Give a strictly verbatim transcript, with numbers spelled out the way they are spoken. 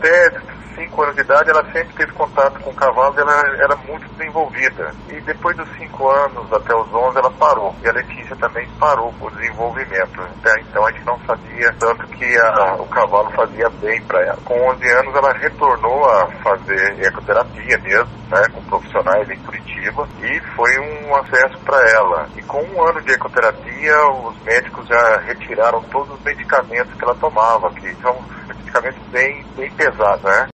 até cinco anos de idade, ela sempre teve contato com o cavalo e ela era muito desenvolvida. E depois dos cinco anos até os onze, ela parou. E a Letícia também parou o desenvolvimento. Até então a gente não sabia tanto que a, o cavalo fazia bem para ela. Com onze anos, ela retornou a fazer ecoterapia mesmo, né, com profissionais em Curitiba, e foi um acesso para ela. E com um ano de ecoterapia, os médicos já retiraram todos os medicamentos que ela tomava, que são medicamentos bem, bem pesados, né?